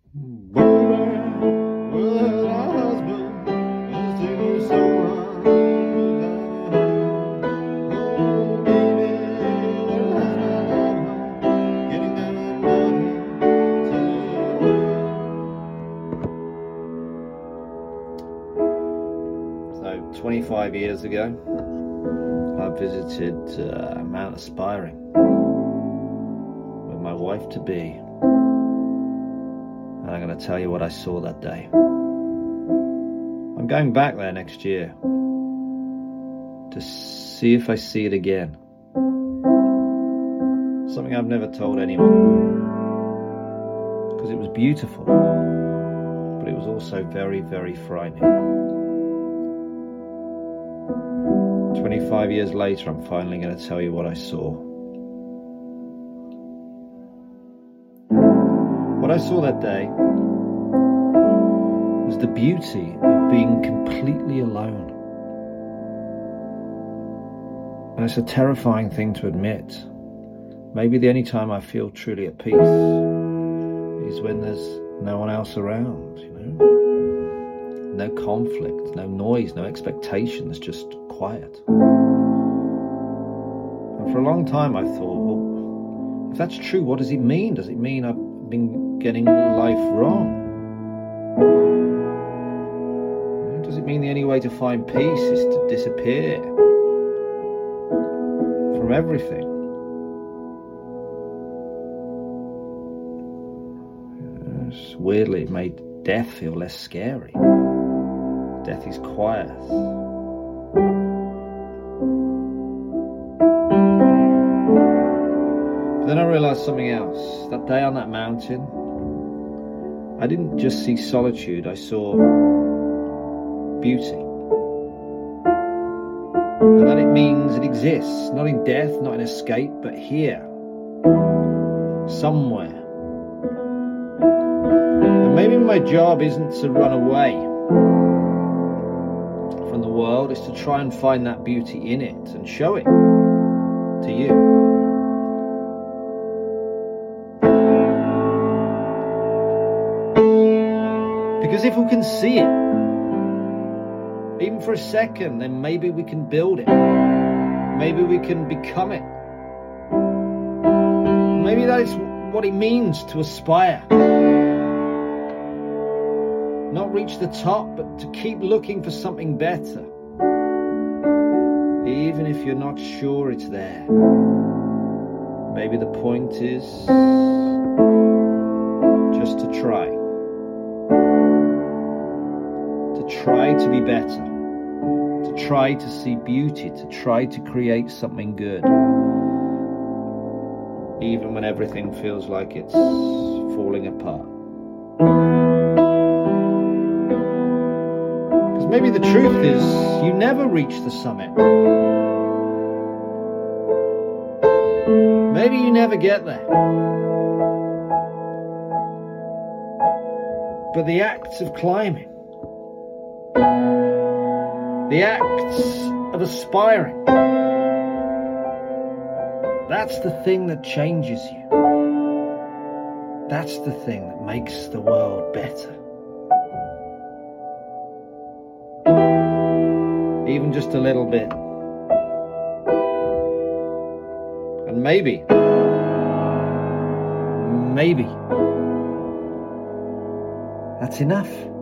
Baby, well, our husband is taking so long. Oh, baby, well, husband, getting down and nothing. So, 25 years ago, I visited Mount Aspiring with my wife-to-be. And I'm going to tell you what I saw that day. I'm going back there next year to see if I see it again. Something I've never told anyone. Because it was beautiful, but it was also very, very frightening. 25 years later, I'm finally going to tell you what I saw. What I saw that day was the beauty of being completely alone. And it's a terrifying thing to admit. Maybe the only time I feel truly at peace is when there's no one else around, you know? No conflict, no noise, no expectations, just quiet. And for a long time I thought, well, if that's true, what does it mean? Does it mean I've been getting life wrong? Does it mean the only way to find peace is to disappear from everything? Yes, weirdly, it made death feel less scary. Death is quiet. But then I realized something else. That day on that mountain, I didn't just see solitude, I saw beauty. And that it means it exists, not in death, not in escape, but here, somewhere. And maybe my job isn't to run away from the world, it's to try and find that beauty in it and show it to you. Because if we can see it, even for a second, then maybe we can build it. Maybe we can become it. Maybe that is what it means to aspire. Not reach the top, but to keep looking for something better. Even if you're not sure it's there. Maybe the point is just to try. To try to be better. To try to see beauty. To try to create something good. Even when everything feels like it's falling apart. Because maybe the truth is, you never reach the summit. Maybe you never get there. But the acts of climbing, the acts of aspiring, that's the thing that changes you. That's the thing that makes the world better. Even just a little bit. And maybe, that's enough.